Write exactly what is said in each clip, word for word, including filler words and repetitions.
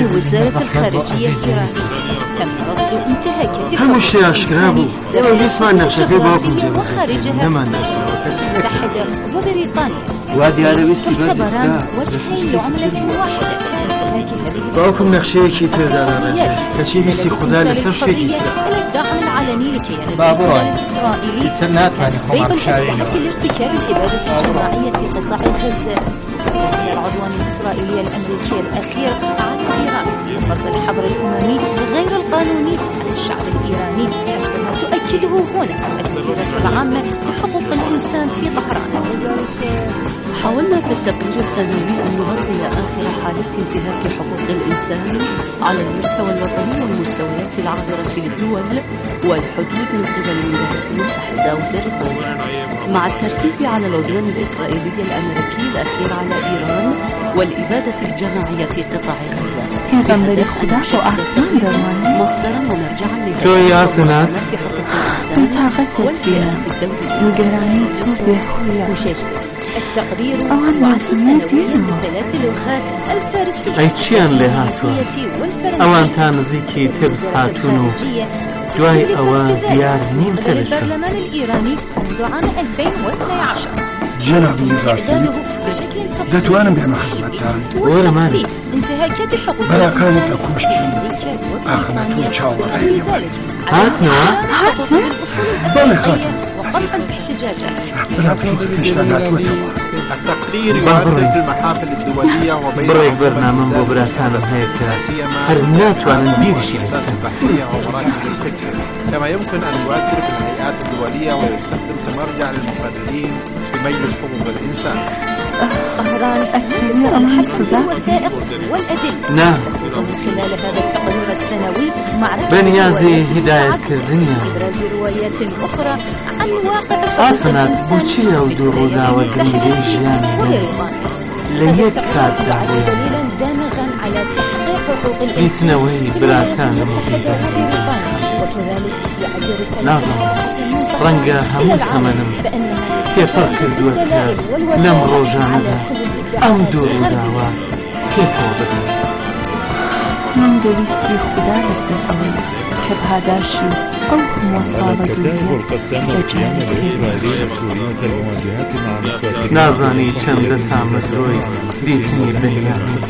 وزارة الخارجية الإيرانية تم رصد انتهاكات هم الشيء أشكرابه لما بيسمع نفسه في باكم وخارجها نما الناس المتحدة وبريطانيا وادي عربي استبادة تعتبران وجهين لعملة واحدة. باكم نخشي كي تردار كشي بيسي خدا لسر شي كي الدعم العلني لكيان بابوي الإسرائيلي يتنات يعني بين خمر شاعرين الأسلحة لارتكاب الإبادة الجماعية في قطاع غزة. استمر العدوان الإسرائيلي الأمريكي الأخير على إيران فرض الحظر الأممي غير القانوني على الشعب الإيراني حسب ما تؤكده هنا الوزارة العامة لحقوق الإنسان في طهران. حاولنا في التقرير السنوي أن نغطي آخر حالات انتهاك حقوق الإنسان على المستوى الوطني والمستويات العابرة للدول والحدود من قبل الولايات المتحدة وبريطانيا، مع التركيز على العدوان الإسرائيلي الأمريكي الأخير على إيران والإبادة الجماعية في قطاع غزة. پیغمبر خدا و آسمان دارمان مصدرا ومرجعا تو يا سنات انتاقدت بها نگرانی تو به خویا التقرير أوان معصوماتي ثلاث لغات الفارسية أي تشيان لهاتوا أوان تانزيكي تبز هاتونو دواي أوان ديار نيم تلشا البرلمان الإيراني منذ عام ألفين واثني عشر جناب وزارتي دتوانا بهم خدمتان ولا ماني انتهاكات حقوق بلا كانت لكم أخذتوا تشاور هاتنا هاتنا بلا خاتم وقمع الاحتجاجات بلا بشوف اشتغلات وتواصل التقرير يعدد المحافل الدولية وبين بريك برنامج بوبراتان هيك هرنات وانا نبيرشي البحرية ومراكز الاستكشاف، كما يمكن أن يواكب الهيئات الدولية ويستخدم كمرجع للمقررين في مجلس حقوق الإنسان. طهران أتمنى الحصة الوثائق والأدلة. نعم. ومن خلال هذا التقرير السنوي معرفة بنيازي هداية كردنيا إبراز روايات أخرى عن واقع أصلا بوشيا ودوغولا والجميلين جياني ليك كاد دعوة دليلا دامغا على تحقيق حقوق الإنسان يتنوي براتان مفيدة وكذلك يعد رسالة لازم رنجا همو ثمنم كيف كردوك لم روجاندا أم دورو داوا كيف وبدو من دويستي خدا لسر أول كب هاداشي أو مصابة دنيا نازاني چند تامزروي ديتني بنيامي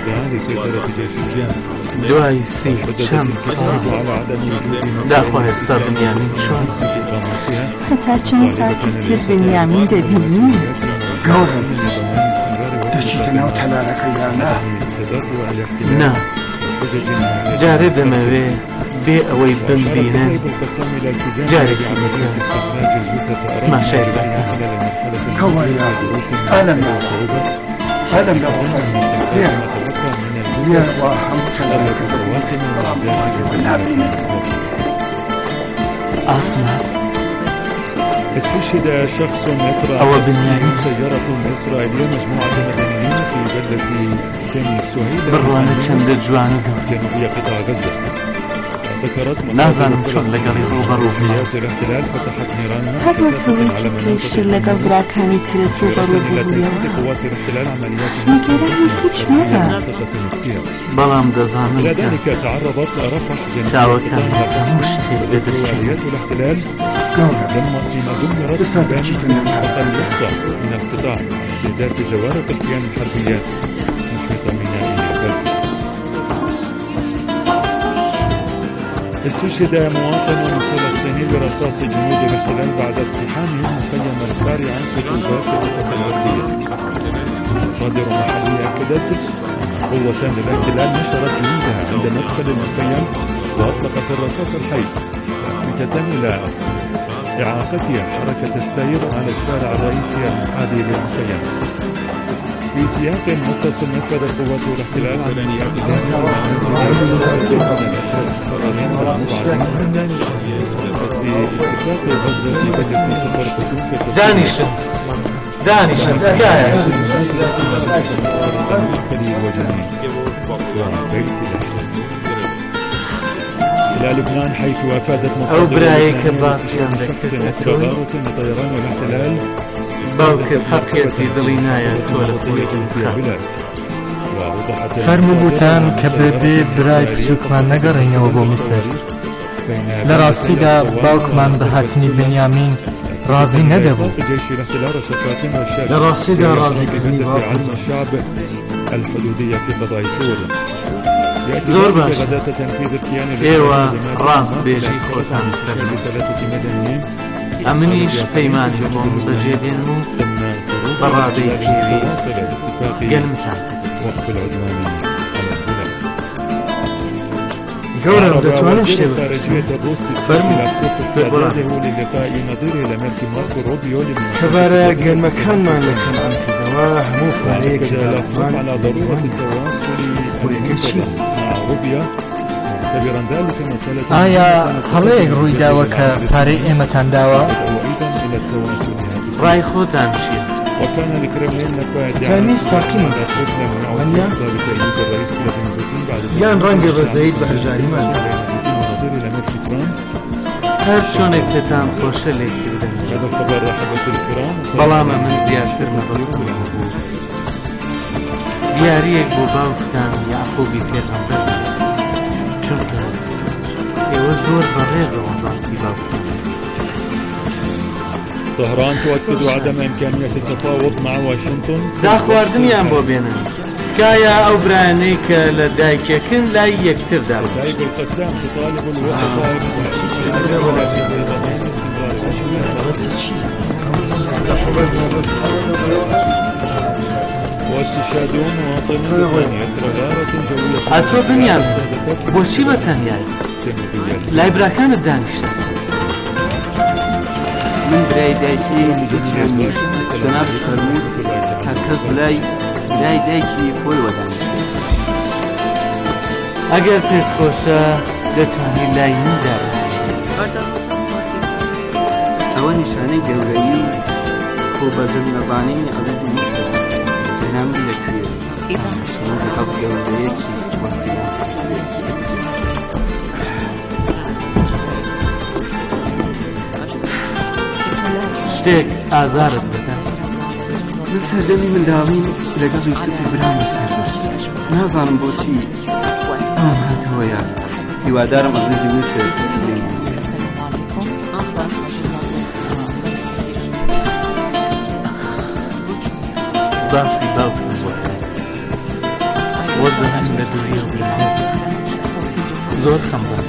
دوای سی چند سال داخواه استا بنیامین شد حتی چند ساعتی تیر بنیامین ببینی قولا دشيت ناو تلالك يانا نا جاري دموي بي اوي بمبينن جاري كمتا ما شايف كوايا ألم ألم يا يا واحد تلالك أصمت استشهد شخص يقرأ أو بنيامين سيارة إسرائيلية مجموعة مدنيين في بلدة بني سهيل بروانة چند جوانو جنوبية قطاع غزة. ذكرت نازانم چون لقلي روبرو قوات الاحتلال فتحت نيران هذا الحويج كيشير لقل براكاني تريد روبرو بوبويا قوات الاحتلال عمليات نگرانی هیچ ماذا بلام دزانم إلى ذلك تعرضت رفح شاوكان مشتي بدرشي عمليات الاحتلال لما فيما دمرت سبعين أقل نصف من القطاع استهداف جوارة الكيان الحربيات محيط ميناء غزة. استشهد مواطن فلسطيني برصاص جنود الاحتلال بعد اقتحام مخيم القاري عن خطوبات الوطن الغربية. مصادر محلية أكدت قوتان الاحتلال نشرت جنودها عند مدخل المخيم وأطلقت الرصاص الحي لافتة إلى إعاقتها حركة السير على الشارع الرئيسي المحاذي للمخيم. في سياق متصل نفذت قوات الاحتلال عمليات دانشن دانشن حكاية إلى لبنان حيث أفادت أو برايك باسيان ذكرت طيران الاحتلال باوكب حقيتي دلينايا تولد في البلاد. فەرمووبووتان کە بەبێ برای بچووکمان نەگەڕێنەوە بۆ میسر. لە ڕاستیدا باوکمان بە هاتنی بنیامین ڕازی نەدەبوو. لە ڕاستیدا ڕازیکردنی زۆر باش ئێوە ڕاست بێژی خۆتان سەر ئەمنیش پەیمانی بۆم بەجێدێن و بەڕادەی پێویست گەلمتان گەورم دەتوانم شتێ فەرموو کەبارە گەلمەکانمان لە کەنعان کردەوە هەموو پارەیەکی ئایا هەڵەیەک ڕووی داوە کە پارەی ئێمەتان داوە؟ ڕای خۆتان چییە؟ تانی ساقیم یان ڕەنگی ڕێزەیت بە هەژاریمان هەر چۆنێک پێتان خۆشە لێکردن بەڵامە من زیاتر مەبەستم بوو دیاریەک بۆ باوکتان یعقوبی پێغەمبەر چونکە ئێوە زۆر بەڕێزەوە باسی باوکتان. طهران تؤكد عدم إمكانية التفاوض مع واشنطن. داخواردنیان بۆ بێنن تکایە ئەو برایانەی کە لە دایکێکن لای یەکتردا نائب القسام تطالب الوسطاء واستشهاد مواطن بريطانيا غارة جوية. ئەتۆ بنیان بۆچی بەتەنیایت لای براکانت دانیشتە؟ من برای دایکی نجاتیانی جناب فرمود هر کەس لای لای دایکی خۆی وەدانیشتێت. ئەگەر پێت خۆشە دەتوانی لای من دابنیشێت. ئەوە نیشانەی گەورەی خۆبەزلمەبانەی عەزیزی میسر جەنابی لەکوێ نیشانەی هەڵ گەورەیەکی شتێک ئازارت بدە من سەردەمی منداڵیم لەگەڵ یوسفی برام بەسەر نازانم بۆچی ئەم هاتەوەیە هیوادارم عەزیزی میسر باسی باوکم بۆ وەزە هەن لە دووریە برهێت زۆر خەمبار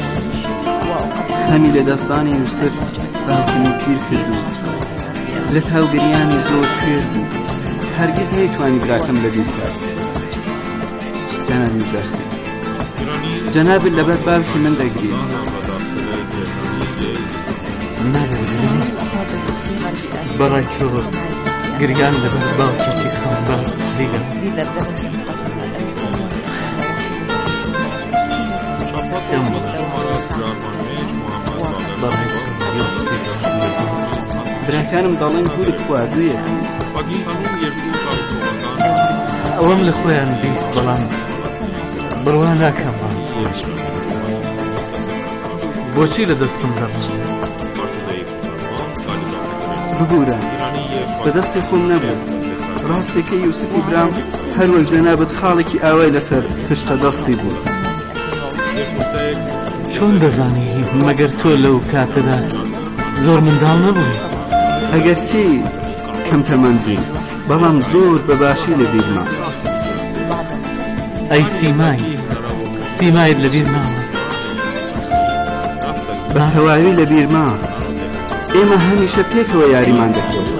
هەمی لە دەستانی یوسف باوکمی پیر کردو لە تاوگریانی زۆر کوێر بوو هەرگیز نەیتوانی براکەم لەبیر بکات. جەنابی جارسێ جەنابت لەبەر باوکی من دەگرێت. بەڕای تۆ گریان لەبەر باوکێکی خەمبار سریگە براکانم دەڵێن گورت خواردوویە. ئەوەم لە خۆیان بیست بەڵام بڕوا ناکەم باس بۆچی لە دەستم دەڕن ببوورە بەدەستی خۆم نەبوو. ڕاستێکە یوسفی برام هەروەک جەنابەت خاڵێکی ئاوای لەسەر پشتە دەستی بوو. چۆن دەزانی مەگەر تۆ لەو کاتەدا زۆر منداڵ نەبووی؟ ئەگەر چی کەم تەمەندی بەڵام زۆر بەباشی لە بیرما. ئەی سیمای سیمایت لە بیر ماوە؟ بەهەواوی لە بیرما ئێمە هەمیشە پێکەوە یاریمان دەکرد.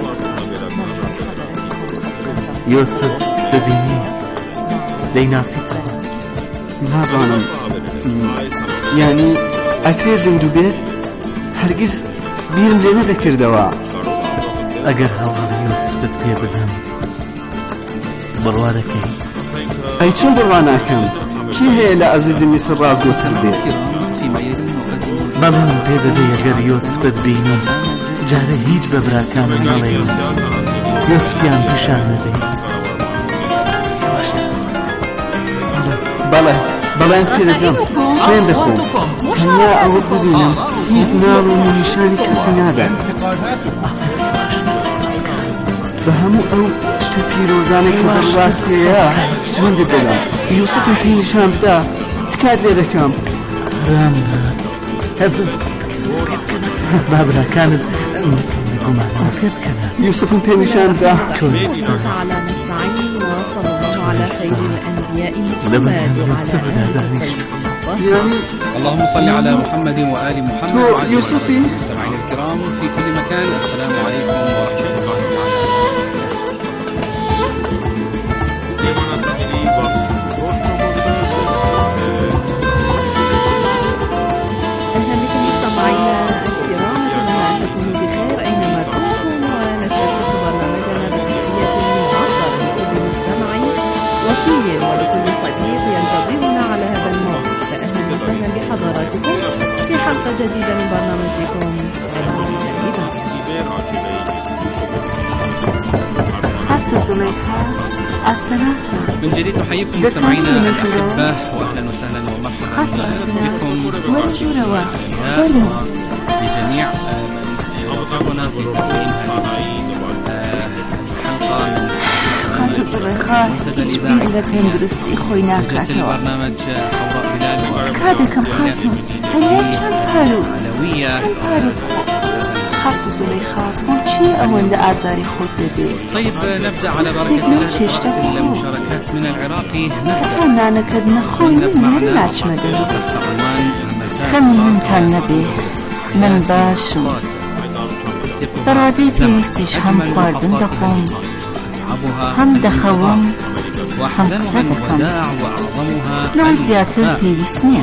یۆسف دەبینی دەیناسیتەوە؟ نازانم یانی ئەکرێ زیندوو بێت هەرگیز بیرم لێ نەدەکردەوە. ئەگەر هەواڵی یۆسفت پێ بدەم بڕوا دەکەی؟ ئەی چۆن بڕوا ناکەم؟ کێ هەیە لە عەزیزی میسر ڕازگۆتر بێت؟ بە من پێ دەدەی ئەگەر یۆسفت بینی جارە هیچ بە براکانم نەڵێن یۆسفیان پیشان نەدەی. بەڵێ بەڵێن پێ دەدەم سوێن دەخۆم تەنیا ئەوە ببینم هیچ ناڵ و نیشانی کەسی نابێت. بە هەموو ئەو شتە پیرۆزانێک کە بەشبات پێەیە سوێندت دەدەم یوسفم پێی نیشان بدە تکات لێ دەکەم برام بابراکانت گومانەوە پێ بکەنە یوسفم پێی نیشان بدە لەبەر یوسفدا دانیشت يعني اللهم صل على محمد وآل محمد وعلى يوسفي المستمعين الكرام في كل مكان. السلام عليكم ورحمة الله جديدة من برنامجكم حتى زليخة السلام من جديد نحييكم مستمعينا الأحبة وأهلا وسهلا ومرحبا بكم والجروة لجميع من يوافقنا في تقديم هذه منتدى الإذاعي البرنامج حوراء بلاد كادكم خاتم هيا كم حلو علوية خاف زليخة بوشي أو عند أعزاري خود ببي. طيب نبدأ على بركة الله المشاركات من العراق. أتمنى أنا كد نخون من العش مدى خم من كان نبي من باشو برادي بيستيش هم قاردن دخون هم دخون هم قصدكم لو زيادة بيسمية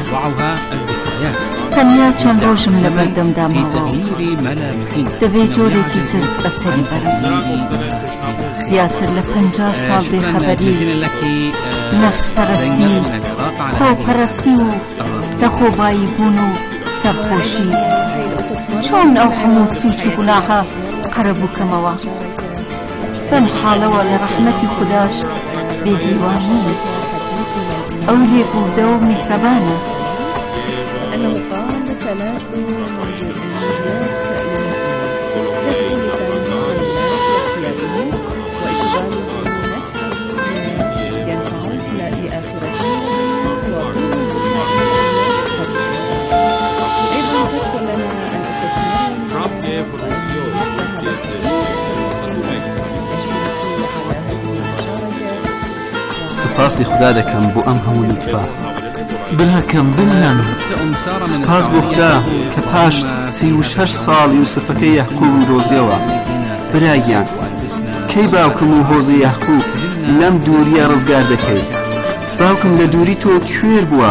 تەنیا چەند ڕۆژم لە بەردەمدامەوە دەبێ جۆرێکی تر بەسەری بەرم زیاتر لە پەنجا ساڵ بێخەبەری نەفسپەرستی خۆپەرستی و دەخۆبایی بوون و سەرخۆشی چۆن ئەو هەموو سووچ و گوناها قەرە بووکەمەوە بەم حاڵەوە لە ڕەحمەتی خوداش بێدیوانی ئەو لێبوردە و میهرەبانە سپاسی خدا دەکەم بۆ ئەم هەموو لوتفە براکەم بنیان سپاس بۆ خدا کە پاش سی و شەش ساڵ یوسفەکەی یەحقوب دۆزیەوە برایگیان کەی باوکم و هۆزی یەحقوب لەم دووریە ڕزگار دەکەی باوکم لە دووری تۆ کوێر بووە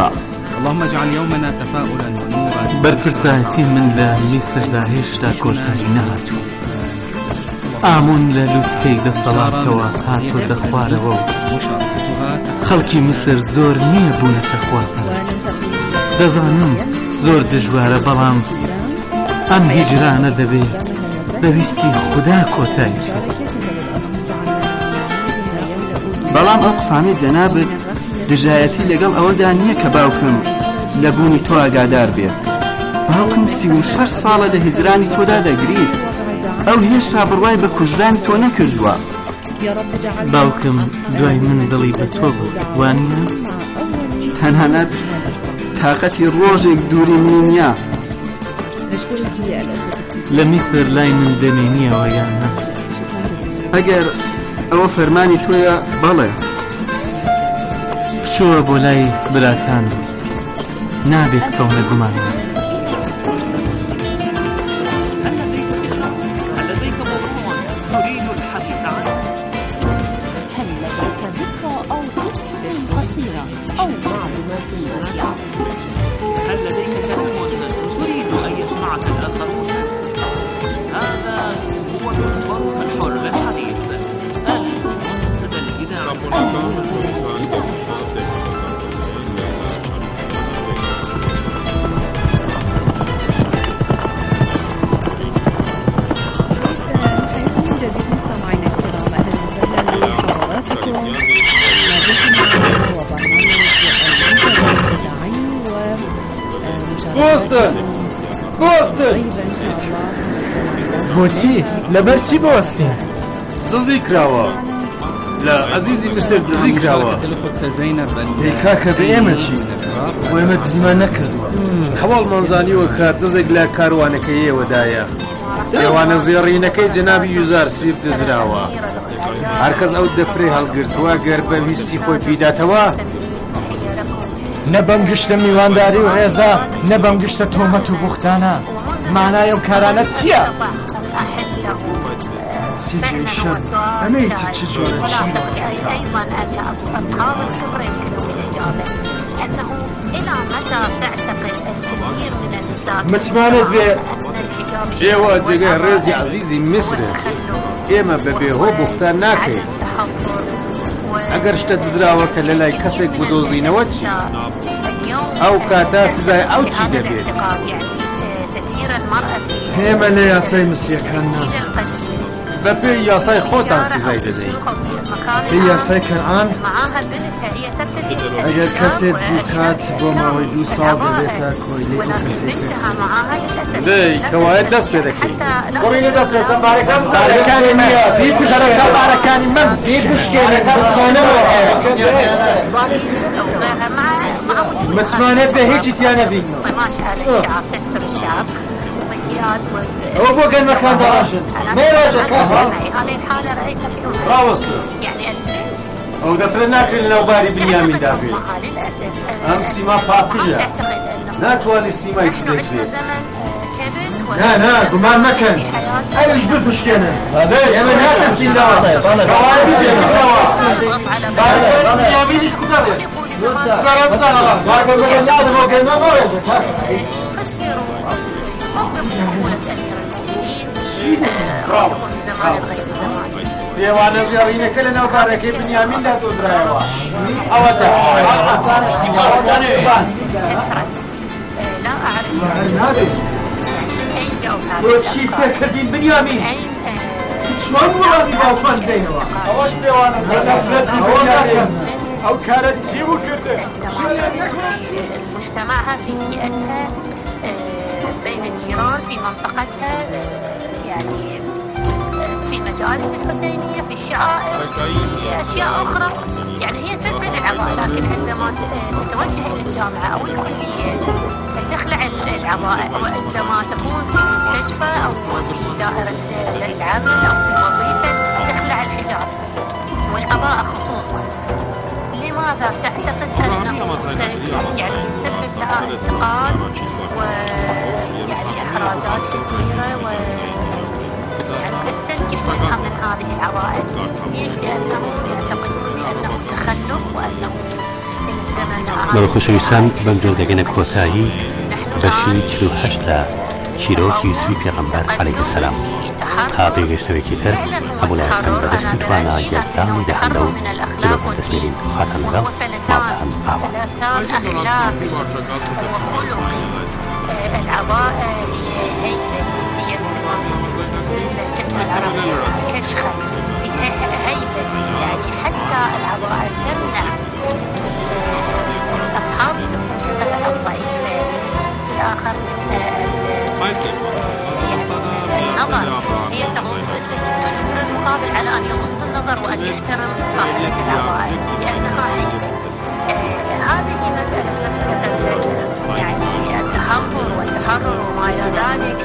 بەرپرسایەتی من لە میسردا هێشتا کۆتایی نەهاتوو ئامون لە لوتکەی دەسەڵاتەوە هاتۆ دەخوارەوە و خەڵکی میسر زۆر نییە بوونەتە خواپەرست دەزانم زۆر دژوارە بەڵام ئەم هیجرانە دەبێت بەویستی خوددا کۆتایی بەڵام ئەو قسانەی جەنابەت دژایەتی لەگەڵ ئەوەدا نییە کە باوکم لە بوونی تۆ ئاگادار بێت باوکم سی و شەش ساڵە لە هیجرانی تۆدا دەگریت ئەو هێشتا بڕوای بە کوژرانی تۆ نەکردووە باوکم دوای من دڵی بە تۆ بوو وانە تەنانەت تااقەتی ڕۆژێک دووری نییە لە میسر لای من دەمێنیەوە یانە ئەگەر ئەوە فەرمانی تۆیە بەڵێ بچووە بۆ لای براکان نابێت کەونە گومانە بۆستن بۆستن بۆچی لەبەر چی بۆستین دزی کراوە لا عزيزي مصر دزيك داوا هيكاكا بإيمتشي وإيمت زمان نكردوا حوال منزاني وكار دزيك لا كاروانك إيه ودايا يوانا زيارينكي جنابي يوزار سير دزراوا هركز أو دفري هالقرتوا قربا هستي خوي بيداتوا نەبەم گشتە میوانداری و ڕێزا نەبەم گشتە تۆمەت و بوختانە مانای ئەو کارانە چییە؟ سيدي الشام أميت تشجر أيضا أن أصحاب الخبرة يمكنهم الإجابة أنه إلى متى تعتقد الكثير من النساء متمانت بيه جيوا جيغي ريزي عزيزي مصر إيما ببيه هو بوختان ناكي اگر شتا دزراوك للاي كسك بدوزينه وچي او كاتا سزاي او چي دبيت هيما لي ياساي مسيح كانا ببي ياساي خوتان سزاي ددي هي ياساي كنعان اگر كسي زيكات بوما ويدو صاب بيتا كويلي كسي دي كوايد دست بدكي قريني دست بدكي باركان باركاني ميا دي بشاركان باركاني من دي بشكيني متمانة بهيجي تيانا فينا هو بو كان مكان دراشد ما يراجع كاشا هذه الحالة رأيتها في أمريكا راوصل يعني البنت أو دفرناك لنا وباري بنيامين دافي للأسف أمسي ما فاطلة ناتواني السيما يتزيك لا لا قمان مكان أنا جبت مشكلة هذا يا من هذا السيلا كوارد جبت بنيامين يسكتر ضرب ضرب ما قبل النادي ما كان ما مرض فسروا موقف حكومة أمير المؤمنين في زمان غير زمان ديوانا زيارين كلنا وبارك بنيامين لا تدريوا أودا كثرة لا أعرف أين جاءوا هذا وشي فكرتين بنيامين شلون مرادي باوكان بينوا أوش ديوانا بنيامين أو كانت سيبو كده مجتمعها في بيئتها بين الجيران في منطقتها يعني في المجالس الحسينية في الشعائر في أشياء أخرى يعني هي ترتدي العباءة لكن عندما تتوجه إلى الجامعة أو الكلية تخلع العباءة وعندما تكون في مستشفى أو في دائرة العمل أو في الوظيفة تخلع الحجاب والعباءة خصوصا. لماذا تعتقد أنه يعني يسبب لها انتقاد ويعني إحراجات كثيرة و يعني تستنكف منها من هذه العوائل؟ ليش؟ لأنهم يعتقدون بأنه تخلف وأنه الزمن بەڕۆخۆشەویستان بەم جۆردەگەنە کۆتایی بەشی چل و هەشت لە چیرۆکی زوی پێغەمبەر عەلەیهی سەلام تا پێگەشتنەوەیەکی تر هەموولایەکان بەدەستی توانە گەستانی دەهەن و دلۆکە دەستێنین خاتان لەگەڵ ماڵەکان ئاوا. العباءة هي هي الجبهة العربية كشخة فيها هيبة يعني حتى العباءة تمنع أصحاب النفوس الضعيفة من الجنس الآخر من النظر. هي تجبر المقابل على أن يغض النظر وأن يحترم صاحبة العباءة لأنها هيبة. هذه مسألة مسألة يعني التحضر والتحرر وما إلى ذلك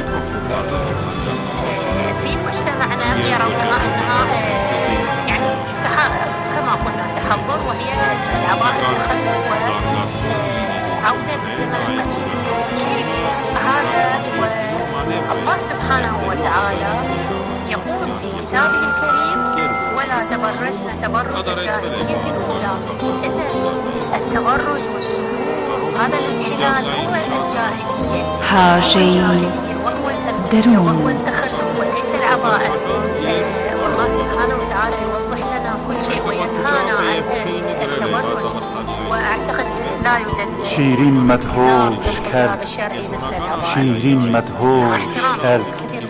في مجتمعنا يرونها أنها يعني كما قلنا تحضر وهي العباءة التخلف وعودة بالزمن القديم. كيف هذا؟ والله سبحانه وتعالى يقول في كتابه الكريم ولا تبرجن تبرج الجاهلية الأولى. إذن التبرج والسفور هذا الانحلال هو الجاهلية حاجي وهو التخلف وليس العباءة. آه والله سبحانه وتعالى يوضح لنا كل شيء وينهانا عن التبرج وأعتقد لا يوجد شيرين مدهوش كرد شيرين مدهوش كرد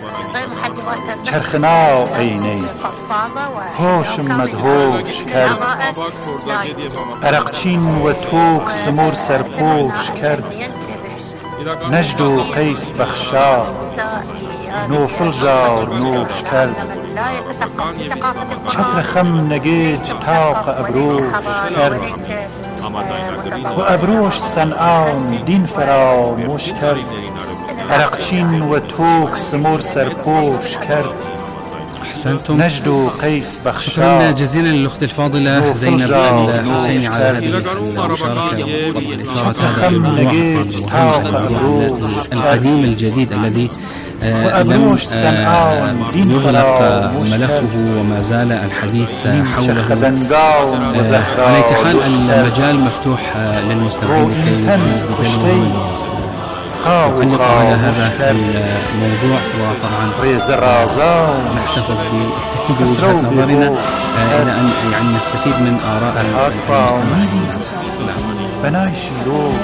چرخناو عيني هوش مدهوش كرد عرقچين وتوك سمور سرپوش كرد نجد و قيس بخشا نوفل جار نوش كرد لا يتثقف في ثقافة القرآن. شطر خم نجيج تاوق أبروش كرد وأبروش صنعاون دين فراو موش كرد عرقشين وتوك سمور سربوش كرد. أحسنتم. نجد قيس بخشاء. شكرا جزيلا للأخت الفاضلة زينب الحسيني على هذه المشاركة وإثارة هذا الموضوع القديم الجديد الذي لم يغلق ملفه وما زال الحديث حوله. على أي حال المجال مفتوح للمستمعين لكي يستفيدوا وعلق على هذا الموضوع، وطبعا نحتفظ بوجهة نظرنا إلى أن يعني نستفيد من آراء المستمعين. بناي شيروش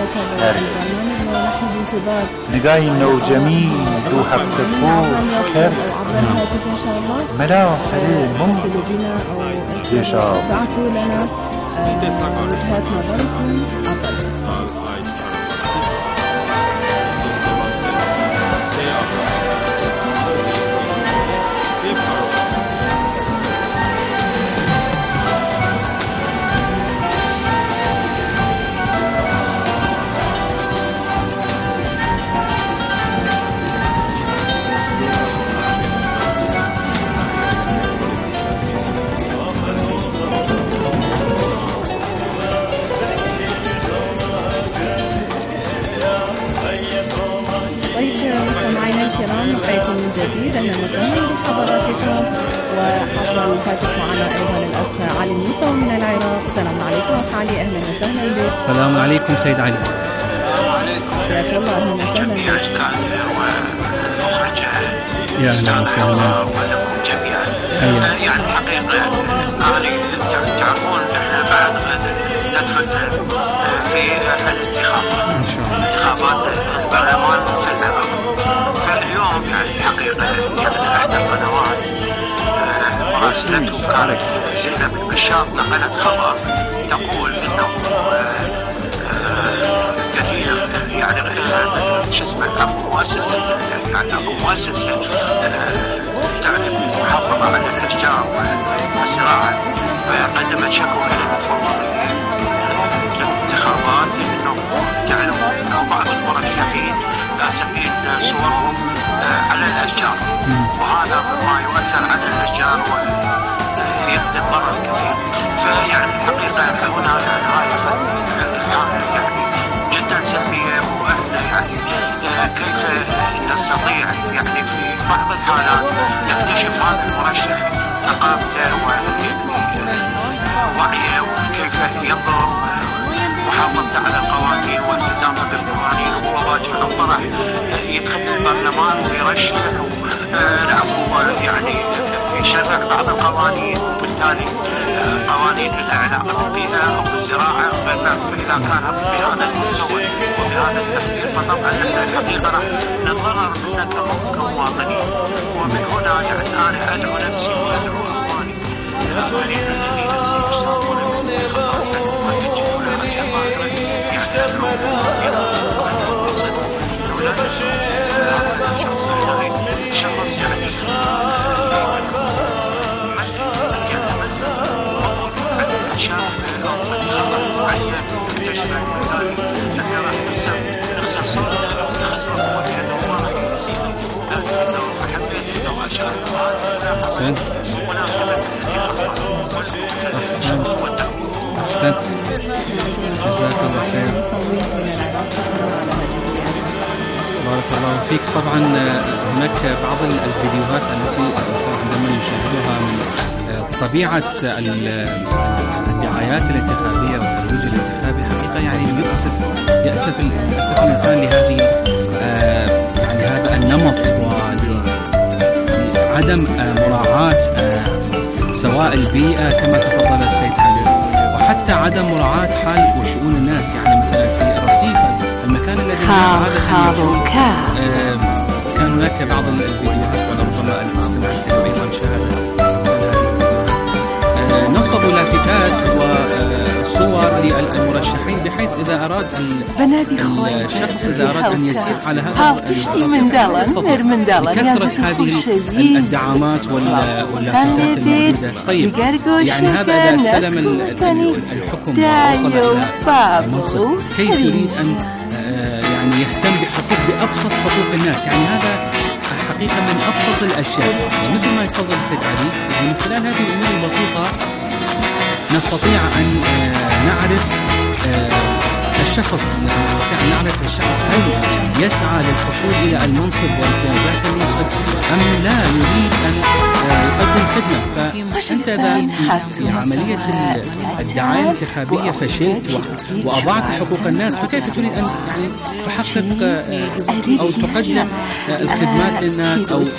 نقاي إنه جميل دو حفتفوش كر ملاو حليل ممكن يشاب بعثوا لنا وجهات نظركم. جديد أهلا وسهلا بحضراتكم، وحصل الهاتف معنا أيضا الأخ علي موسى من العراق. السلام عليكم أخ علي، أهلا وسهلا بك. السلام عليكم سيد علي. حياك الله، أهلا وسهلا بك. يا أهلا وسهلا ولكم جميعا. يعني الحقيقة أنا يعني تعرفون إحنا بعد ندخل في الانتخابات انتخابات البرلمان في العراق. فاليوم يعني الحقيقة يعني أحد القنوات مراسلته كانت زينب البشار نقلت خبر يقول إنه كثير يعني شو اسمه مؤسسة يعني مؤسسة تعني محافظة على الأشجار والزراعة قدمت شكوى إلى المفوضية الانتخابات إنه تعلموا إنه بعض المرشحين لاسقين صورهم على الأشجار، وهذا ما يؤثر على الأشجار ويقدم ضرر كثير. فيعني الحقيقة هنا هاي يعني جدا سلبية، وإحنا يعني كيف نستطيع يعني في بعض الحالات نكتشف هذا المرشح ثقافته ووعيه وكيف ينظر محافظته على القوانين والتزامه بالقوانين، وهو واجه الطرح يدخل البرلمان ويرشح العفو يعني يشرع بعض القوانين، وبالتالي قوانين الإعلاء بالبيئة أو بالزراعة، فإذا كان بهذا المستوى وبهذا التفكير فطبعا الحقيقة راح نتضرر منك كمواطنين. ومن هنا يعني أنا أدعو نفسي وأدعو إخواني الآخرين الذين سيشتركون بالانتخابات ويجبون على الحقائق يعني أدعو كل صدق ولا هذا الشخص يعني شخص يعني أحسنت أحسنت جزاك الله خير، بارك الله فيك. طبعا هناك بعض الفيديوهات التي عندما نشاهدها من طبيعة الدعايات الانتخابية والترويج الانتخابي حقيقة يعني يؤسف يأسف يأسف الإنسان لهذه يعني هذا النمط وعدم مراعاة سواء البيئة كما تفضل السيد علي، وحتى عدم مراعاة حال وشؤون الناس. يعني مثلا في رصيف المكان الذي عادة كان هناك بعض الفيديوهات وربما المستمع أيضا شاهدها نصبوا لافتات وصور للمرشحين بحيث إذا أراد الشخص إذا أراد أن يسير على هذا بكثرة هذه الدعامات واللافتات الموجودة. طيب يعني هذا إذا استلم الحكم ووصل إلى المنصب كيف يريد أن يعني يهتم بحقوق بأبسط حقوق الناس؟ يعني هذا حقيقة من أبسط الأشياء. مثل ما يفضل السيد علي، يعني من خلال هذه الأمور البسيطة نستطيع أن نعرف الشخص، نستطيع أن نعرف الشخص هل يسعى للحصول إلى المنصب وامتيازات المنصب أم لا يريد أن يقدم خدمة. فأنت إذا في عملية الدعاية الانتخابية فشلت وأضعت حقوق الناس، فكيف تريد أن يعني تحقق أو تقدم الخدمات للناس أو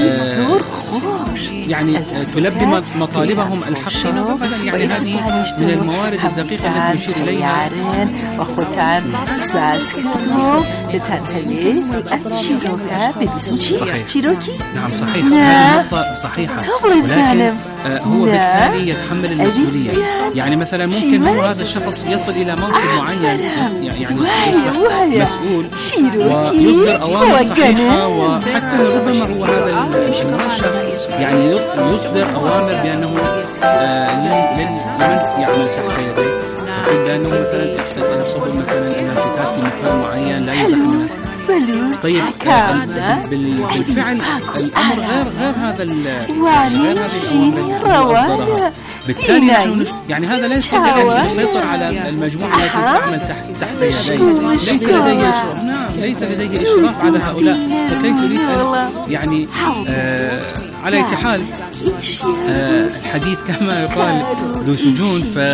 يعني تلبي مطالبهم الحقيقية؟ أبدا. يعني هذه من الموارد الدقيقة التي نشير إليها. وختان ساسكتو لتنتهي شيروكا باسم شيروكي. نعم صحيح، هذه النقطة صحيحة، ولكن هو بالتالي يتحمل المسؤولية. يعني مثلا ممكن هو هذا الشخص يصل إلى منصب معين، يعني مسؤول ويصدر أوامر صحيحة، وحتى ربما هو هذا المرشح يعني يصدر أوامر بأنه لمن يعمل تحت يديه، لأنه مثلا تنصب مثلا النافذات في مكان معين لا يزحم الناس. طيب بالفعل الأمر غير غير هذا غير هذه الأوامر. بالتالي نحن يعني هذا لا يستطيع أن يسيطر على المجموعة التي تعمل تحت تحت يديه، ليس لديه إشراف. نعم ليس لديه إشراف على هؤلاء، فكيف يريد أن يعني آه على أي حال آه الحديث كما يقال ذو شجون، ف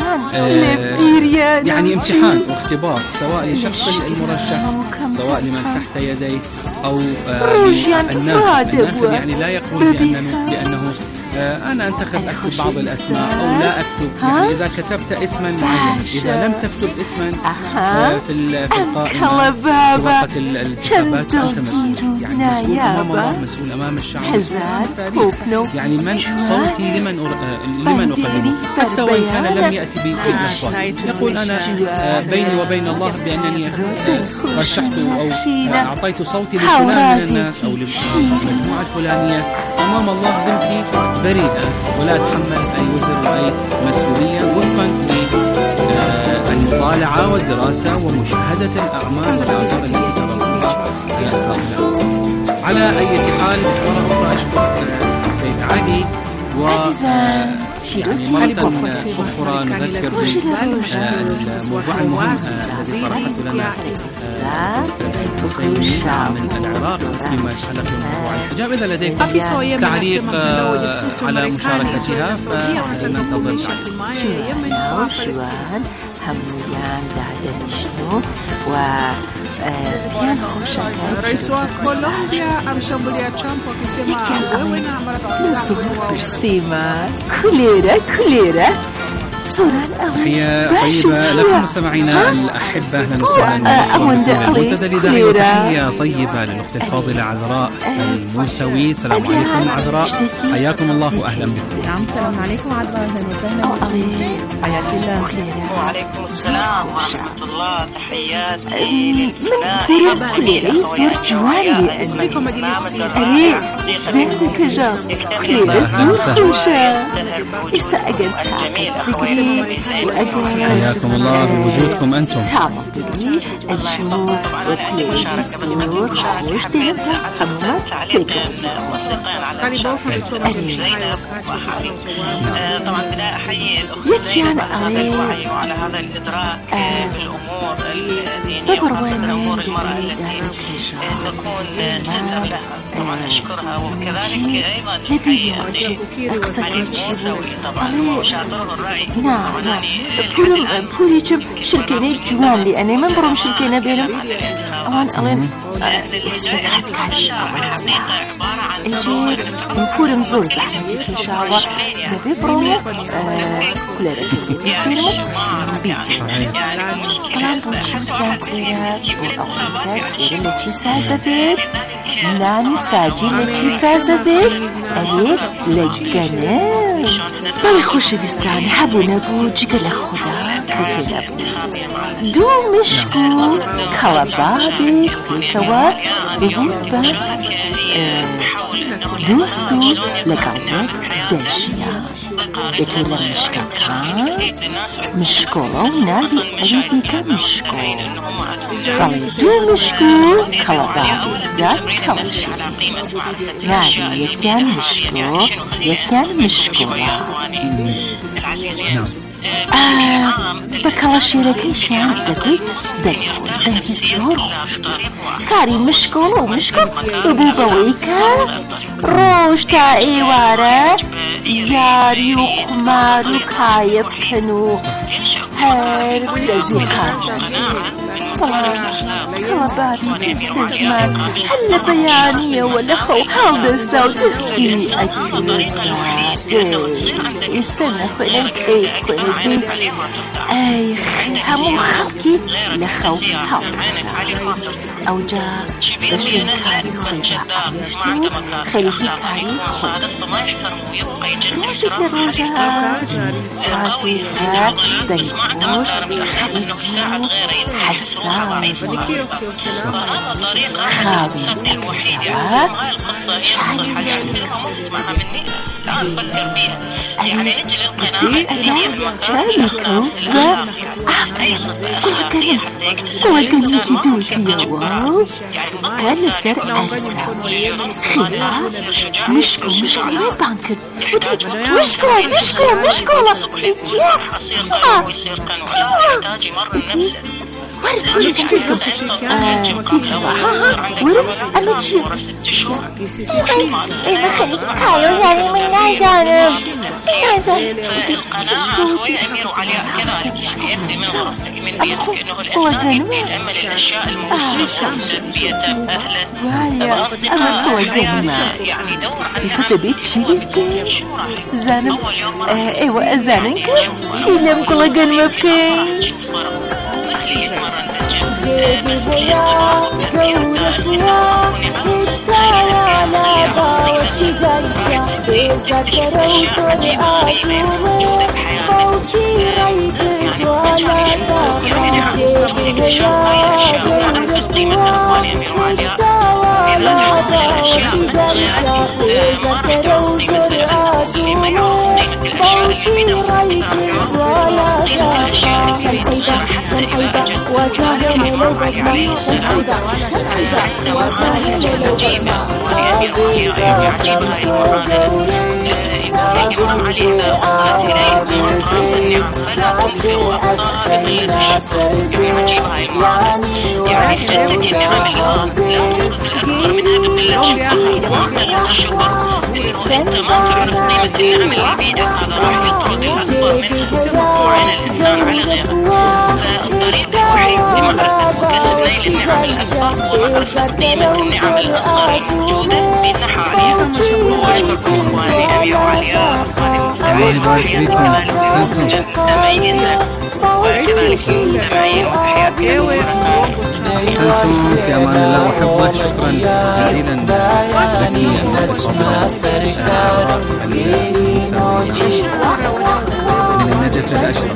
آه يعني امتحان واختبار سواء لشخص المرشح سواء لمن تحت يديه أو آه الناخب. يعني لا يقول بأنه, بأنه آه أنا أنتخب أكتب بعض الأسماء أو لا أكتب. يعني إذا كتبت اسما معين، إذا لم تكتب اسما آه في القائمة في ورقة الانتخابات أنت مسؤول. يعني مسؤول أمام الله، مسؤول أمام الشعب. يعني من صوتي لمن لمن أقدمه، حتى وإن كان لم يأتي بالأصوات، يقول أنا آه بيني وبين الله بأنني آه رشحت أو آه أعطيت صوتي لفلان من الناس أو للمجموعة الفلانية. أمام الله ذمتي بريئة ولا أتحمل أي وزر وأي مسؤولية، وفقا للمطالعة والدراسة ومشاهدة الأعمال والآثار التي سبقتها هؤلاء. على أي حال مرة أخرى أشكر السيد علي، و يعني مرة أخرى نذكر بالموضوع المهم الذي طرحته لنا من العراق فيما يتعلق بموضوع الحجاب. إذا لديكم تعليق على مشاركتها فننتظر Rais wa Colombia amshambulia Trump akisema wewe na marafiki kulera kulera تحية طيبة لكم مستمعينا الأحبة. أهلا وسهلا منتدى لداعي، وتحية طيبة للأخت الفاضلة عذراء الموسوي. السلام عليكم عذراء، حياكم الله وأهلا بكم. نعم السلام عليكم عذراء، أهلا وسهلا حياك الله. وعليكم السلام ورحمة الله، تحياتي للسناء كليري زور جوالي اسمكم مجلسي أريد بنتك جار كليري زور خوشة استأجل ساعة حياكم الله بوجودكم أنتم. طبعا بداية أحيي الأخت زينب على هذا الوعي وعلى هذا الإدراك بالأمور الدينية وخاصة أمور المرأة التي نكون سنتر لها. طبعا أشكرها، وكذلك أيضا أحيي علي الموسوي طبعا وشاطره الرأي. نعم بولم بوليجم شركيني جوان لي أنا من برم شركينا بينهم أوان ألين استفدت كاشي إيجي بولم زور زحمتي إن شاء الله نبي برم كل رأيك بيستيرمو بيتي طبعا بوشوت يا كليرا وأخوتك إيري لكي سازبير ناني ساجي لكي سازبير أريد لجنة بلي خوش دستاني حبو نبو جيقل خدا كزنب دو مشكو كلابابي فيكوا بهوبا دوستو لقلبك دجيا لكي لمشكا كان مشكولة ونادي أريديك مشكول بلي دو مشكو كلابابي داد كلاشي نادي يكيان مشكو يكيان مشكولة بەکەڵەشێرەکەیشیان دەگویت دەنگخۆن دەنگی زۆر خۆش کاری مشکۆڵ و مشکۆڵ ببوو بەوەی کە ڕۆژ تا ئێوارە یاری و قومار و کایە بکەن و هەر لەزی هاتن کەڵەباری دەستە زمان هەر لە بەیانیەوە لە خەو هەڵدەستا و دەستی ئەکرد ئێستا نەخۆێنن کەی بکۆنەزی ئەی هەموو خەڵکی لە خەو هەڵدەستا ئەوجا بە شوێن کاری خۆی داپەرسی و خەریکی کاری خۆی ڕۆژێک لە ڕۆژە ڕاتێکە دەیخۆش خەریکی و حەساس خاوی ئەوە شعری قصي أنا شامي كوت و أحفل قوة قوة كدوسي واو كان سر أنسا خلا مشكو مشكو ما بانكر ودي مشكلة مشكلة مشكلة تيا تيا تيا ورد ورد تزقب تيسوا ورد أما تشيو إيه ما خليك كايو يعني من نازانم نازان مشكوتي هو الجنوب يا أما هو الجنوب يسبب بيك شيلك زانم ايوه زانك شيلم كل جنوبك جيبي بيا جورك بيا اشتاي على باوشي جايشا بذكر وصولي آتومي موكي ريسك ولا تخا جيبي بيا جورك بيا اشتاي على باوشي جايشا بذكر وصولي آتومي موكي ريسك ولا تخا شنحيدا شنحيدا وزنها لو بسمة شنحيدا شنحيدا وزنها لو بسمة عزيزة كمسودة عليها وصلت إليه فلا تنفر وأصابر الشيء يعني يعني شدك النعم اليوم لا تنسى الأكبر من هذا بالله وأعمل الشكر إنه أنت ما تعرف قيمة النعم اللي بيدك هذا راح يطرد الأكبر منها وعين الإنسان على غيره فالطريق الوحيد لمعرفة وكسب نيل النعم الأكبر هو معرفة قيمة النعم الأصغر الموجودة بينها عليها وأشكركم إخواني أبي وعليا إخواني المستمعين كذلك مستمعينا وكذلك مستمعين وتحياتي أنتم في أمان الله وحفظه. شكرا جزيلا ذكيا من النجف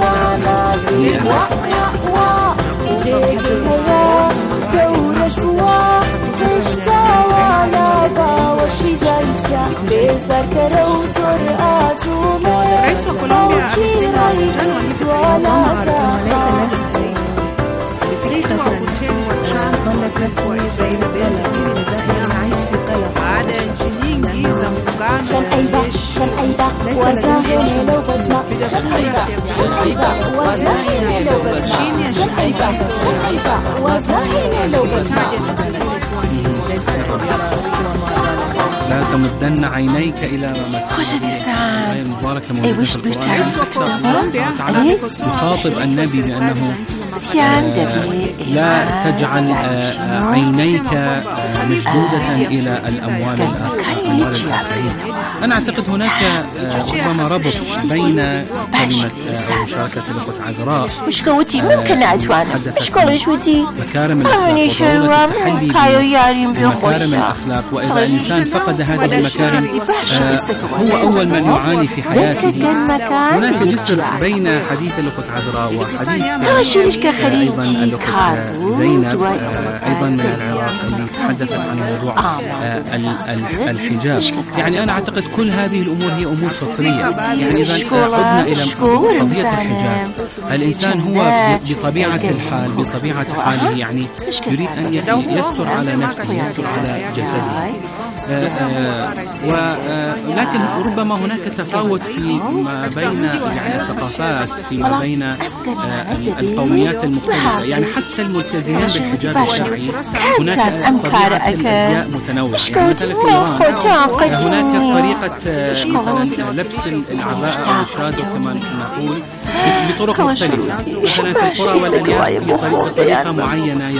رئيس كولومبيا أبيسينا جنوة لا تمدن عينيك إلى ما خوش بيستعان المباركة اي وش بيرتعب يخاطب النبي بأنه لا تجعل عينيك مشدودة إلى الأموال الآخرة أنا أعتقد هناك ربما ربط بين كلمة مشاركة الأخت عذراء مش قوتي ممكن أتوانا مش قولش ودي مكارم الأخلاق مكارم الأخلاق. وإذا الإنسان فقد هذه المكارم هو أول من يعاني في حياته. هناك جسر بين حديث الأخت عذراء وحديث أيضا الأخت زينب أيضا من العراق اللي تحدثت عن موضوع الحجاب. يعني أنا أعتقد كل هذه الأمور هي أمور فطرية. يعني إذا عدنا إلى قضية الحجاب، الإنسان هو بطبيعة الحال بطبيعة حاله يعني يريد أن يستر على نفسه يستر على جسده. آآ آآ ولكن ربما هناك تفاوت فيما بين يعني الثقافات فيما بين القوميات المختلفة. يعني حتى الملتزمين بالحجاب الشرعي هناك طبيعة الأزياء متنوعة. يعني مثلا في إيران هناك طريقة مثلا لبس العباءة أو الشادو كما نقول بطرق مختلفة. مثلا في القرى والأرياف بطريقة معينة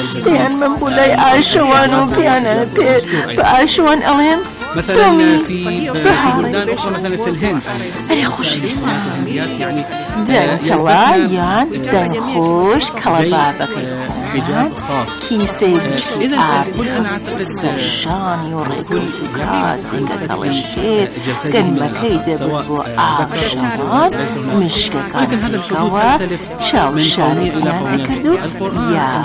يلبسون مثلا في بلدان أخرى مثلا في الهند أنا خوش الإسلام يعني دان توايان دان خوش كلابابك حجاب خاص. إذا كل أنا أعتقد سرشان يوريكم سكراتك كالشيء كان مكيدة بالبوعات مش كالشيء شاو شارك لنا كدو يا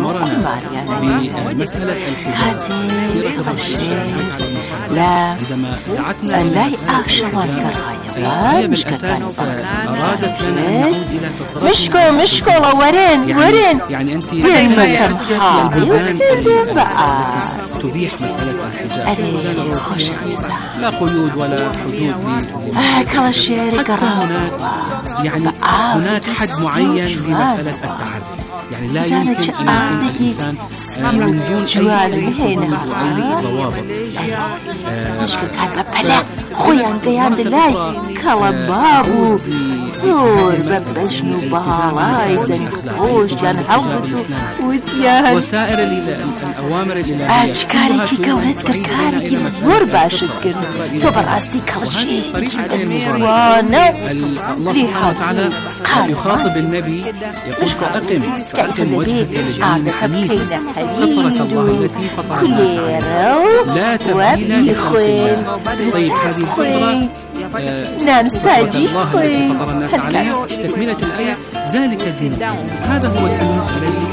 بمسألة الحجاب لا لا أخشوان كرايا مش بالأساس أرادت لنا أن نعود إلى فطرتنا. مشكو مشكو ورين ورين يعني أنت وين مكان البلدان تبيح مسألة الحجاب لا قيود ولا حدود آه كلا شيء حتى هناك يعني هناك حد معين لمسألة التعدي. يعني لا يمكن أن يكون الإنسان من دون أي ضوابط. مشكل كاتبة بلا خويا انتيان دلاي كلابابو سور ببشنو بهالاي دنخوش جان حوضتو وتيان وسائر الأوامر الإلهية أجكاريكي قولت كركاريكي زور باشتكر تبراستي كالشي المزوانا الله تعالى يخاطب النبي يقول أقم أقم وجهك للدين الحنيف فطرة الله التي فطر الناس عليها لا تبديل لخلق الله. طيب هذه الفطرة نانساجي خوي فطر الناس عليها تكملة الآية ذلك الدين. هذا هو الدين الذي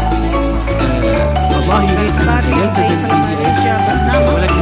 الله يريد أن يلتزم فيه ولكن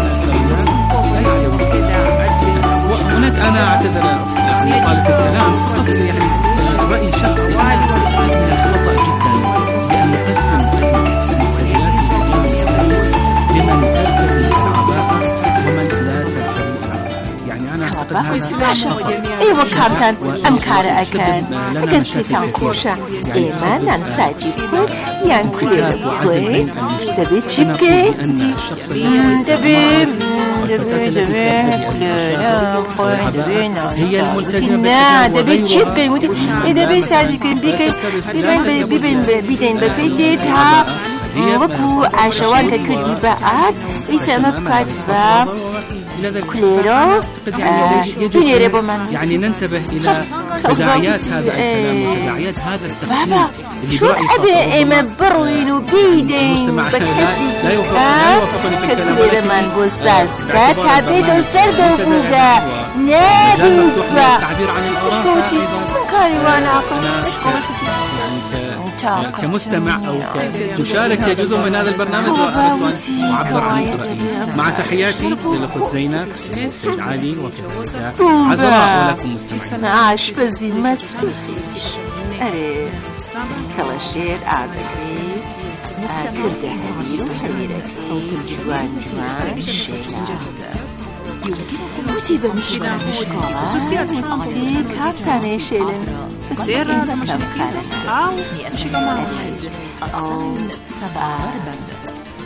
هناك أنا أعتذر عن إطالة الكلام فقط يعني رأي شخصي أنا من الخطأ جدا بأن نقسم المبتدئات لمن ترتدي العباءة ومن لا ترتدي العباءة. يعني أنا أعتقد هذا أيوة كابتن أمكار أكان أكن تيتان كوشا إيما نانساجي كور يان كلير كوي دبي تشيبكي دبي دبي دبي كلير كوي دبي هي الملتزمة نا دبي تشيبكي دبي ساجي كوي بيكي بيبين بيبين بيدين بكيتي تا وكو عشوان كردي بقى إسا مبكاتبا كليرو يجب يعني ننتبه إلى تداعيات هذا الكلام وتداعيات هذا التفسير اللي شو الحبة إما بروين وبيدين بكحسي لا يوافقني في الكلام كثير من بوساس كات هبيد وسردو بوغا نابيسبا اشكوتي من كاري وانا عقل اشكوتي كمستمع أو كمشارك كجزء من هذا البرنامج وعبر عن رأيي. مع تحياتي للأخت زينب سيد علي وكذلك عذراء ولكم مستمعين. عاش بزي ما تفيش أري كلا شيء أعتقد كرده هدير وحديرة صوت الجوان جوان الشيلة وتي بمشكلة مشكلة وتي كابتاني شيلن بس انت كم كانت أو سبعة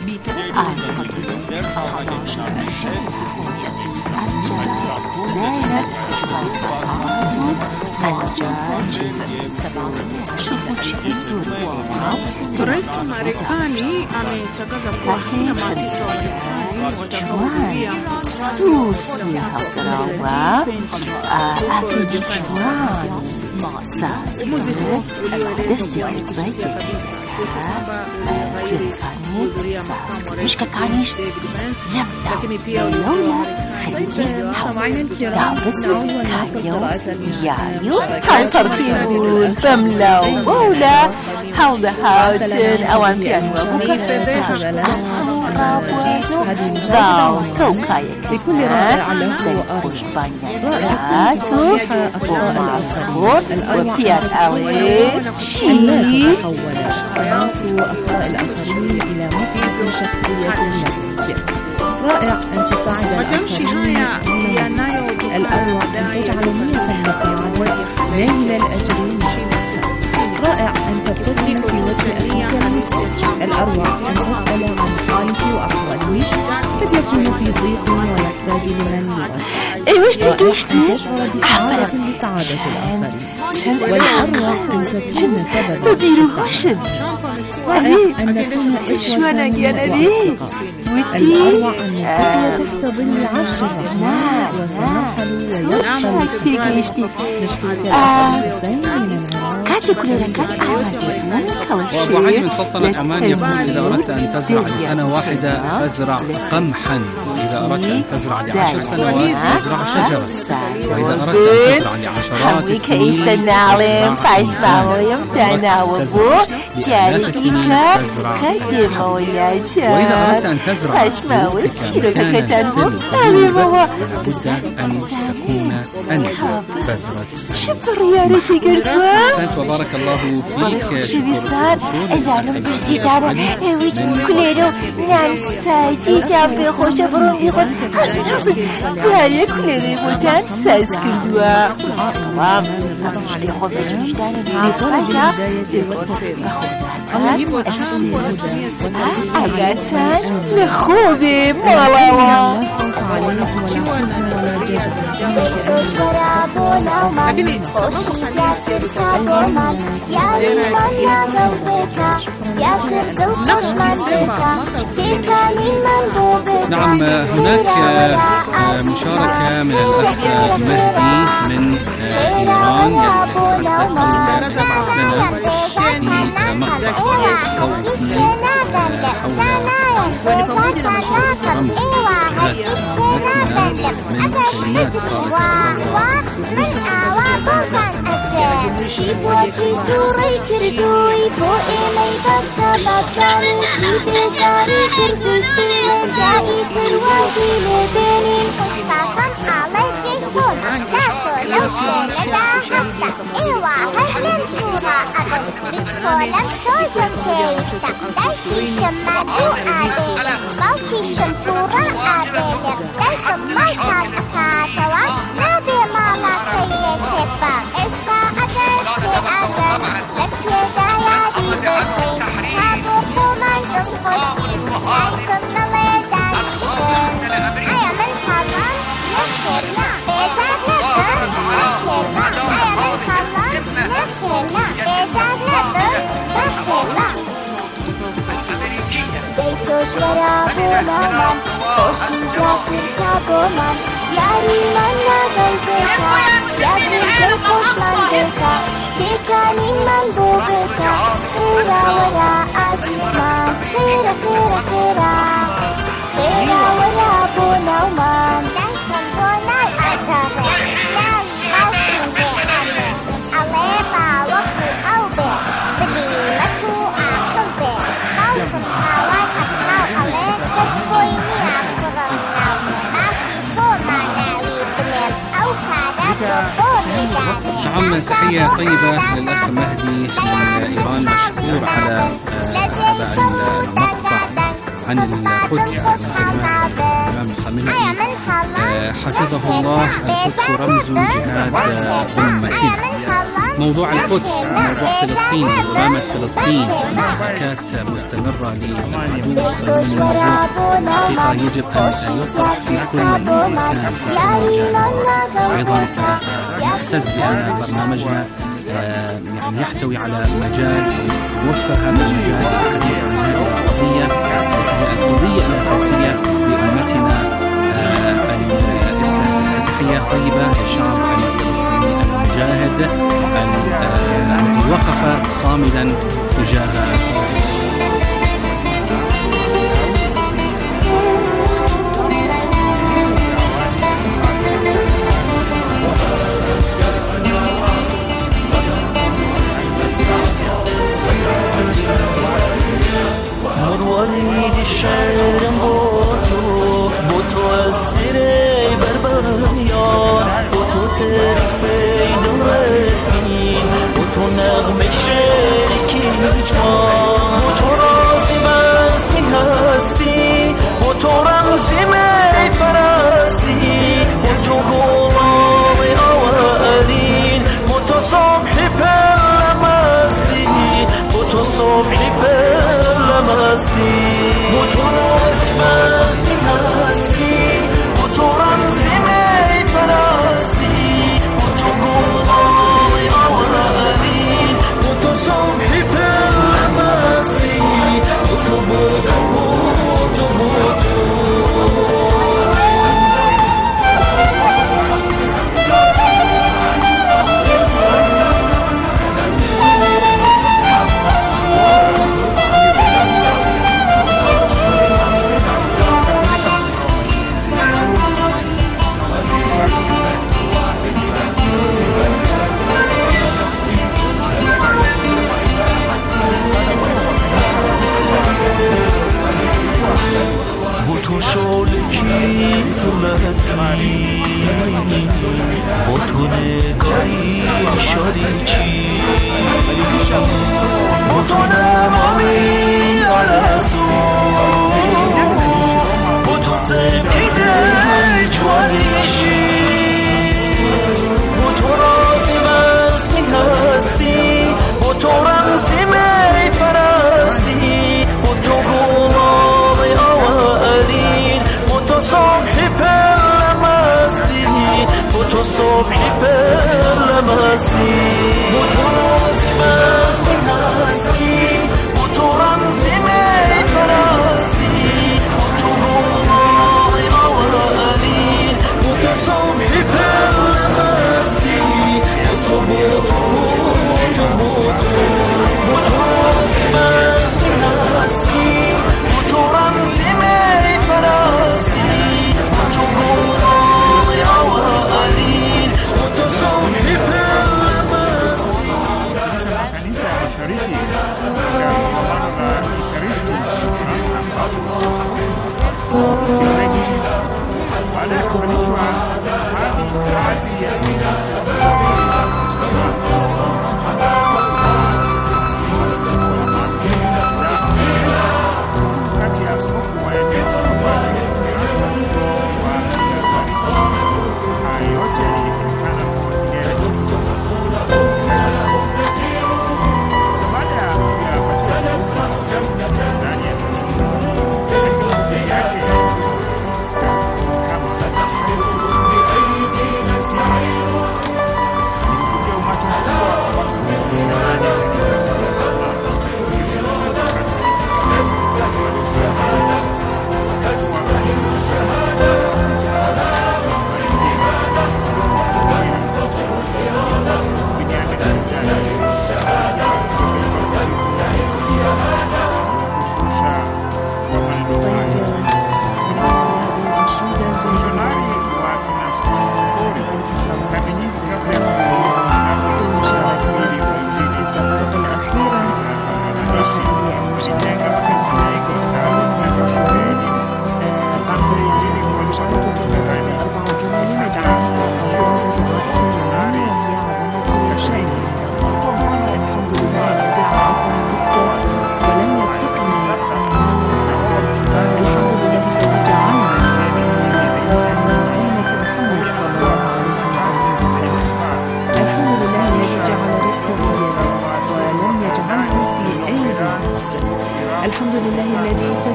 Rais Marekani ametangaza kuwa hakuna maafisa wa Marekani watakaohudhuria susu hakarawa akijichuani sasa muziki desti kubaiki مش ككانيش lakini pia سامعين الكرام يايو ترتيبون فملا وولا هودا هاوتن اوان بيان داو توكايا بكل رائع له وأراتو ومعفور وبيان اوي شي ويعصوا أخطاء الآخرين إلى مفيد شخصية النسج. رائع أن تساعد الآخرين. الأروع أن تجعل نية النصيحة ناهل الأجر. رائع أن تبتسم في وجه أخيك المسلم. الأروع أن تسأل عن حالك وأحواله قد يكون في ضيق ويحتاج لمن يواسي. ايش تقيشتي؟ بسعادة لسعادة الآخرين. والأروع أن تكون سببا بديروهاشن رائع أن نكون إخوانا يا نبي الأروع أن نكون تحت ظل عرش الرحمن وسنحل ويرحل نشكرك الحسين من العراق. وأبو علي من سلطنة عمان يقول إذا أردت أن تزرع لسنة واحدة فازرع قمحا، وإذا أردت أن تزرع لعشر سنوات فازرع شجرة، وإذا أردت أن تزرع لعشرات السنين فازرع لآلاف السنين فازرع وإذا أردت أن تزرع لابد أن تكون أنت بذرة. شكرا يا ريتي قرطوة. أحسنت وبارك الله فيك. شبستان أزعلم برسيت على هويت كلينو نانسا جيجا بيخوش برون بيخوش حسن حسن دايا كلينو موتان ساس كردوا قوام أمشتي خوب بجمشتان عاشا بخوضاتان أسنين أغاتان لخوبي مالاوا lakini نعم هناك مشاركة من الأخ مهدي من إيران يتحدث لنا في مقطع صوتي حول رمز من كلمات نعم تحية طيبة للأخ مهدي من إيران، مشكور على هذا المقطع عن القدس من كلمات الإمام الخامنئي حفظه الله. القدس رمز جهاد أمتنا. موضوع القدس، موضوع فلسطين، إقامة فلسطين، حركات مستمرة للعدو الصهيوني الموجود، حقيقة يجب أن يطرح في كل مكان في كل مجال. أيضا نعتز بأن برنامجنا يعني يحتوي على مجال يوفر هذا المجال للحديث عن هذه القضية، القضية الأساسية لأمتنا الإسلامية. تحية طيبة للشعب الفلسطيني المجاهد الذي وقف صامدا تجاه وريد الشعر بوتو بوتو استري بربريا بوتو ترفي درفين بوتو نغم شركي جوان بوتو رازي باسمي هستي بوتو رمزي مي فرستي بوتو قوامي أوالين بوتو صبحي بلمستي بوتو صبحي بلمستي بوتو رازي باسمي هستي بوتو رمزي مي فرستي بوتو قوامي أوالين بوتو صبحي بلمستي بوتو بوتو بوتو بوتو بوتو شولکی دولتی بوتو نگاهی شریچی بوتو نمامی آرزو بوتو سپیده جوالیشی بوتو رازی بزمی هستی بوتو رمزی می فرستی بوتو گوامه آورین بوتو صبحی پلمستی بوتو صبحی پلمستی بوتو رازی بزمی هستی بوتو رمزی می فرستی بوتو گوامه آورین بوتو صبحی پلمستی بوتو بوتو بوتو بوتو بوتو رازی بزمی هستی بوتو رمزی می فرستی بوتو گوامه آورین بوتو صبحی پلمستی.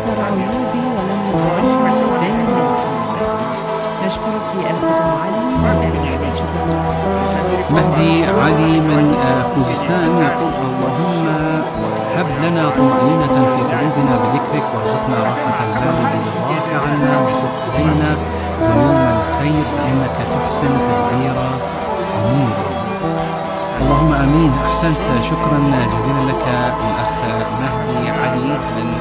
أثر عيوبي ولم يعرفني بين نشكرك الأخت معلم. مهدي علي من خوزستان يقول اللهم هب لنا طمأنينة في قلوبنا بذكرك وارزقنا راحة البال بالرضاك عنا وارزق إلينا ذنوب الخير فإنك تحسن تدبير أمير. اللهم آمين. أحسنت، شكرا جزيلا لك الأخ مهدي علي من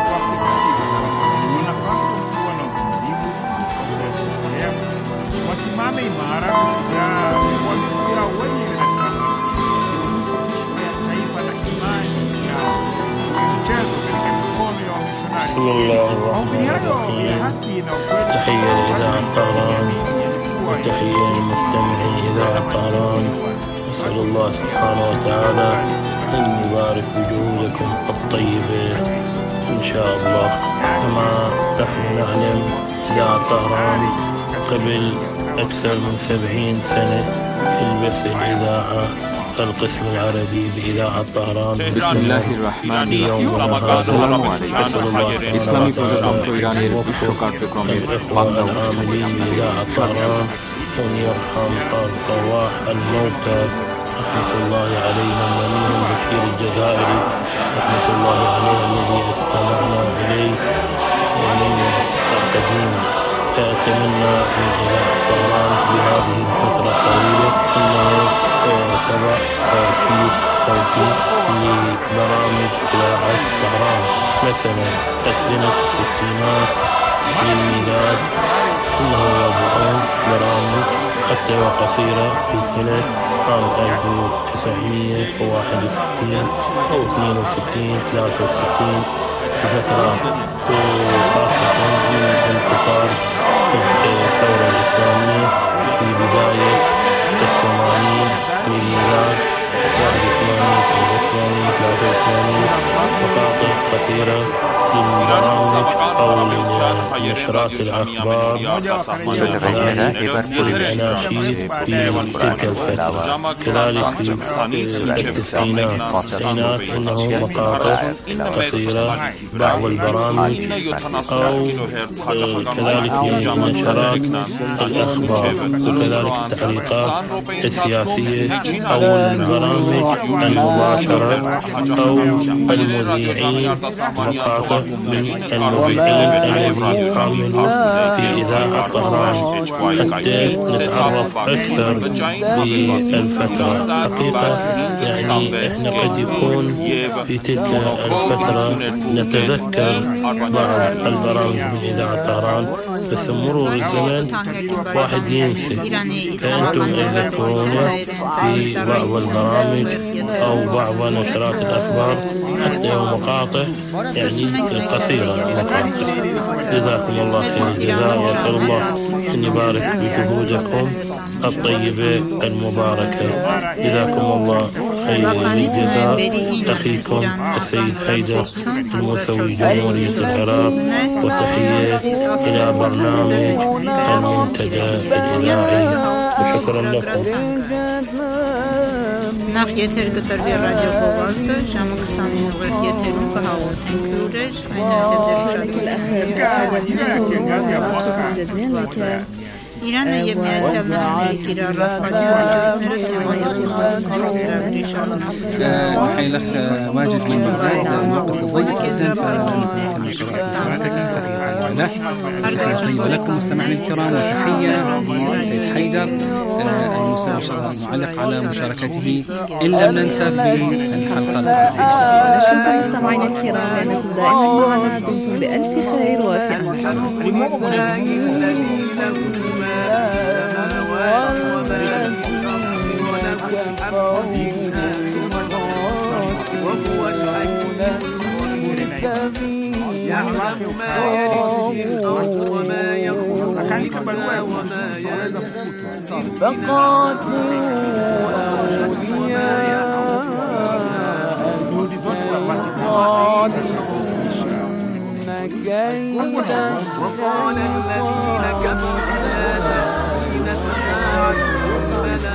بسم الله الرحمن الرحيم. تحية لإذاعة طهران وتحية للمستمعين إذاعة طهران. أسأل الله سبحانه وتعالى أن يبارك بجهودكم الطيبة إن شاء الله. كما نحن نعلم إذاعة طهران قبل أكثر من سبعين سنة تلبس الإذاعة القسم العربي بإذاعة طهران. بسم الله الرحمن الرحيم. السلام عليكم. إسلامي program to إيرانير بشو كارتكرامير باندا العاملين بإذاعة طهران أن يرحم أرواح الموتى رحمة الله عليهم ومنهم بشير الجزائري رحمة الله عليه الذي استمعنا إليه ومن القديم. أتمنى من إذاعة طهران بهذه الفترة الطويلة أنه تبع تركيب صوتي لبرامج إذاعة طهران، مثلا السنة الستينات للميلاد إنه يضعون برامج حتى وقصيرة في سنة عام ألف وتسعمائة وواحد وستين أو اثنين وستين ثلاثة وستين فترات، وخاصة من انتصار الثورة الإسلامية في بداية الثمانين للميلاد، واحد وثمانين اثنين وثمانين ثلاثة وثمانين، مقاطع قصيرة للبرامج أو لنشرات الأخبار والأناشيد في تلك الفترة. كذلك في التسعينات التسعينات إنه مقاطع قصيرة بعض البرامج أو كذلك من نشرات الأخبار وكذلك التعليقات السياسية أو البرامج المباشرة أو المذيعين مقاطع من المذيعين الذين يعملون في إذاعة طهران حتى نتعرف أكثر بالفترة. حقيقة يعني إحنا قد يكون في تلك الفترة نتذكر بعض البرامج من إذاعة طهران، بس مرور الزمن واحد ينسى. فأنتم تذكرون في بعض البرامج أو بعض نشرات الأخبار حتى مقاطع يعني قصيرة مقاطع. جزاكم الله خير الجزاء، وأسأل الله أن يبارك بجهودكم الطيبة المباركة. جزاكم الله خير الجزاء. أخيكم السيد حيدر الموسوي جمهورية العراق، وتحية إلى برنامج المنتدى الإذاعي، وشكرا لكم. Նախ եթեր կտրվի ռադիոկովածը ժամը քսանինը եթերում կհաղորդենք լուրեր, այնուհետև Իրանը և Միացյալ Նահանգները կիրառած պատժամիջոցները թեմայով խորհրդի ծրագրի շարունակությունը։ نحيي الأخ واجد من بغداد، الوقت ضيق جدا طيب لكم مستمعينا الكرام، وتحية للسيد حيدر المعلق على مشاركته. إن لم ننسى في الحلقة القادمة. نشكركم مستمعينا الكرام لأنكم دائما معنا، دمتم بألف خير وفي يعلم ما يلج في الأرض وما يخرج منها وما ينزل فقاتلوا وقال الذين كفروا لا تأتين الساعة بلى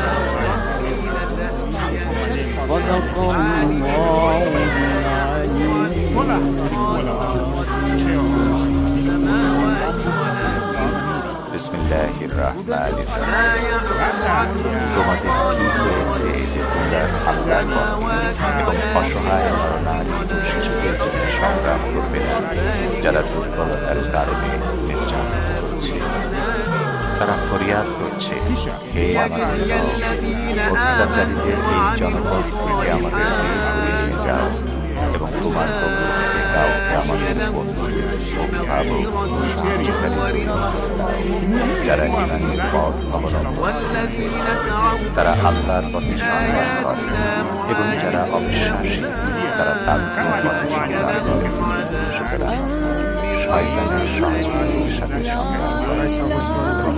صدق الله العظيم. বিসমিল্লাহির তোমাদের কি হয়েছে যে তোমরা আল্লাহর পথে এবং অসহায় নরনারী ও শিশুদের জন্য সংগ্রাম করবে না, যারা দুর্বলতার কারণে নির্যাতন করছে। তারা ফরিয়াদ করছে, হে আমাদের অত্যাচারীদের এই জনপদ থেকে আমাদের ঘুরিয়ে নিয়ে যাও এবং তোমার পক্ষ থেকে কাউকে আমাদের অভিভাবক যারা ইমানের পথ অবলম্বন করেছে, তারা আল্লাহর পথে সংগ্রাম করে এবং যারা অবিশ্বাসী তারা তান্ত্রিক পথে সংগ্রাম করে। সুতরাং শয়তানের সহযোগীদের সাথে সংগ্রাম করে এবং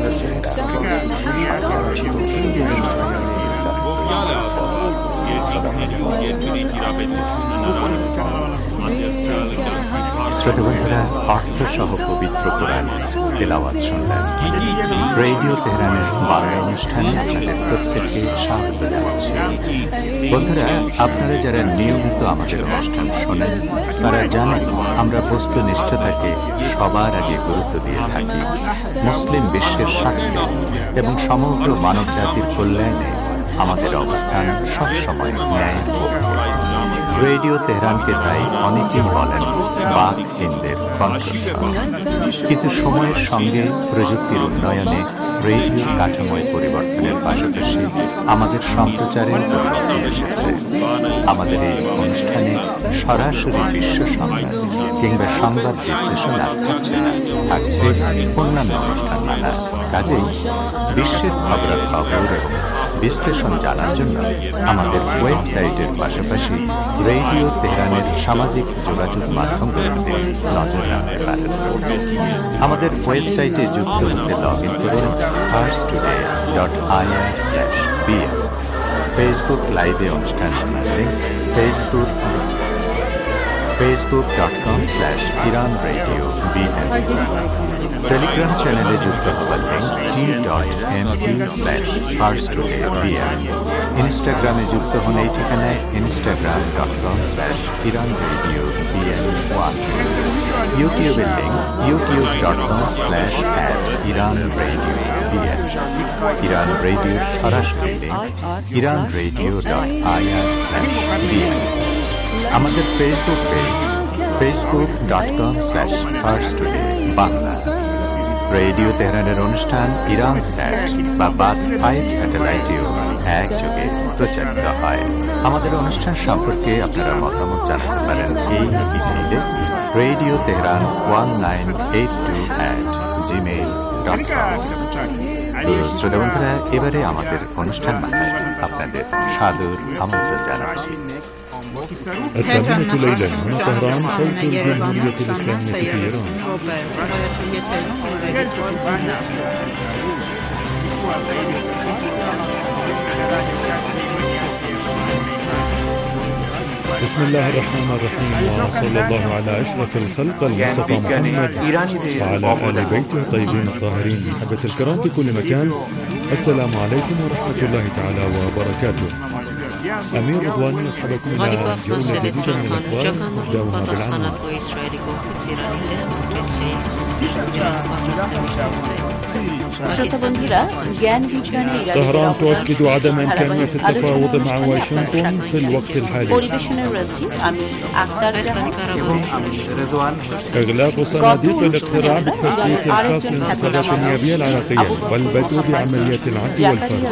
শ্রোতাবন্ধুরা, অর্থসহ পবিত্র কোরআনের তেলাওয়াত শুনলেন। রেডিও তেহরানের বাংলা অনুষ্ঠানে আপনাদের প্রত্যেককে স্বাগত জানাচ্ছি। বন্ধুরা, আপনারা যারা নিয়মিত আমাদের অনুষ্ঠান শোনেন তারা জানেন আমরা বস্তুনিষ্ঠতাকে সবার আগে গুরুত্ব দিয়ে থাকি। মুসলিম বিশ্বের স্বার্থে এবং সমগ্র মানব জাতির কল্যাণে আমাদের অবস্থান সবসময় ন্যায়। রেডিও তেহরানকে তাই অনেকেই বলেন বাক হিন্দের কণ্ঠস্বর। কিন্তু সময়ের সঙ্গে প্রযুক্তির উন্নয়নে রেডিও কাঠামোয় পরিবর্তনের পাশাপাশি আমাদের সম্প্রচারের পরিবর্তন এসেছে। আমাদের এই অনুষ্ঠানে সরাসরি বিশ্ব সংবাদ কিংবা সংবাদ বিশ্লেষণ আর থাকছে না, থাকছে অন্যান্য অনুষ্ঠানমালা। কাজেই বিশ্বের খবরাখবর এবং বিশ্লেষণ জানার জন্য আমাদের ওয়েবসাইটের পাশাপাশি রেডিও তেহরানের সামাজিক যোগাযোগ মাধ্যমগুলোতে নজর রাখতে পারেন। আমাদের ওয়েবসাইটে যুক্ত হতে লগ ইন করুন first today dot IR slash BS. Facebook লাইভে অনুষ্ঠান শোনার link Facebook Facebook dot com slash Iran radio BN. Telegram চ্যানেলে যুক্ত হবার link T dot M U slash first today BN. ইনস্টাগ্রামে যুক্ত হন এই ঠিকানায় Instagram dot com slash Iran radio BN one. ইউটিউবের link YouTube dot com slash at Iran radio BN. Iran রেডিওর সরাসরি link Iran radio dot IR slash BN. আমাদের Facebook page Facebook dot com slash first today Bangla. Radio তেহরানের অনুষ্ঠান ইরান স্যাট বা বাদ ফাইভ স্যাটেলাইটেও একযোগে প্রচারিত হয়। আমাদের অনুষ্ঠান সম্পর্কে আপনারা মতামত জানাতে পারেন এই ইমেইলে radio Tehran one nine eight two at Gmail dot com. শ্রোতা বন্ধুরা, এবারে আমাদের অনুষ্ঠান মাথায় আপনাদের সাদর আমন্ত্রণ জানাচ্ছি। الثامنة ليلا من طهران صوت الجمهورية الإسلامية في إيران. بسم الله الرحمن الرحيم، وصلى الله على أشرف الخلق المصطفى محمد وعلى آل بيته الطيبين الطاهرين. محبة الكرام في كل مكان، السلام عليكم ورحمة الله تعالى وبركاته. أمير رضواني يصحبكم إلى جولة جديدة من الأخبار نبدأها بالعنوان. طهران تؤكد عدم إمكانية التفاوض مع واشنطن في الوقت الحالي. إغلاق صناديق الاقتراع بالتصويت الخاص للانتخابات النيابية العراقية والبدء بعمليات العد والفرد.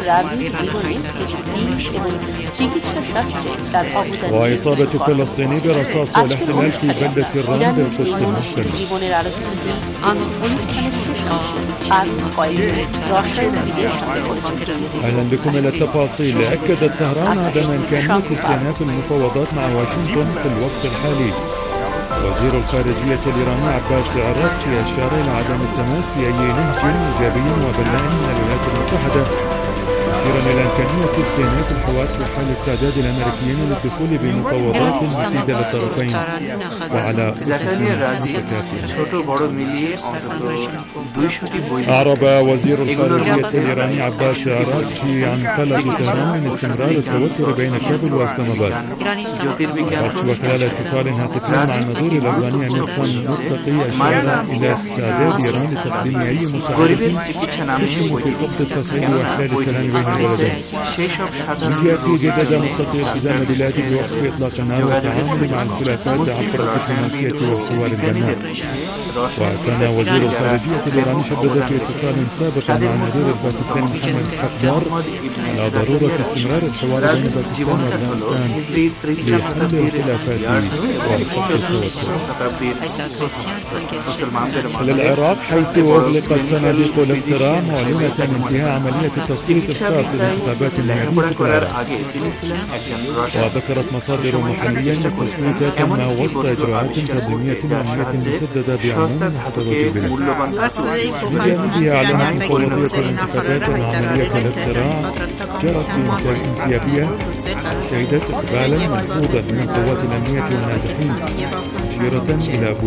وإصابة فلسطيني برصاص والاحتلال في بلدة الرام بالقدس المحتلة. أهلا بكم إلى التفاصيل. أكدت طهران عدم إمكانية استئناف المفاوضات مع واشنطن في الوقت الحالي. وزير الخارجية الإيراني عباس عراقچي أشار إلى عدم التماس في أي نهج إيجابي وبناء من الولايات المتحدة مشيرا إلى إمكانية استئناف الحوار في حال استعداد الأمريكيين للدخول بمفاوضات مفيدة للطرفين وعلى أسس متكافئة. أعرب وزير الخارجية الإيراني عباس عراقچي عن طلب طهران من استمرار التوتر بين كابل وإسلام آباد. قالت وكالة اتصال هاتفيا مع النظير الأفغاني أمير خان مرتقي أشار إلى استعداد إيران لتقديم أي مساعدة تسهم في قبض التصعيد وإحلال السلام بين البلدين. زيادة جدد مرتقي التزام البلاد بوقف إطلاق النار والتعامل مع الخلافات عبر الدبلوماسية والحوار البناء. وكان وزير الخارجية الإيراني شدد في اتصال سابق مع النظير الباكستاني محمد حقدار على ضرورة استمرار الحوار بين باكستان وأفغانستان لحل الخلافات ورفع التوتر. للعراق حيث أغلقت صناديق الاقتراع معلنة انتهاء عملية تصويت الخاص للانتخابات النيابية في العراق. وذكرت مصادر محلية أن التصويتات تم وسط إجراءات تنظيمية أمنية مسددة بعموم محافظات البلاد. بجانبها أعلنت مفوضية الانتخابات أن عملية الاقتراع جرت في انسيابية شهدت إقبالا ملحوظا من قوات الأمنية والنازحين مشيرة إلى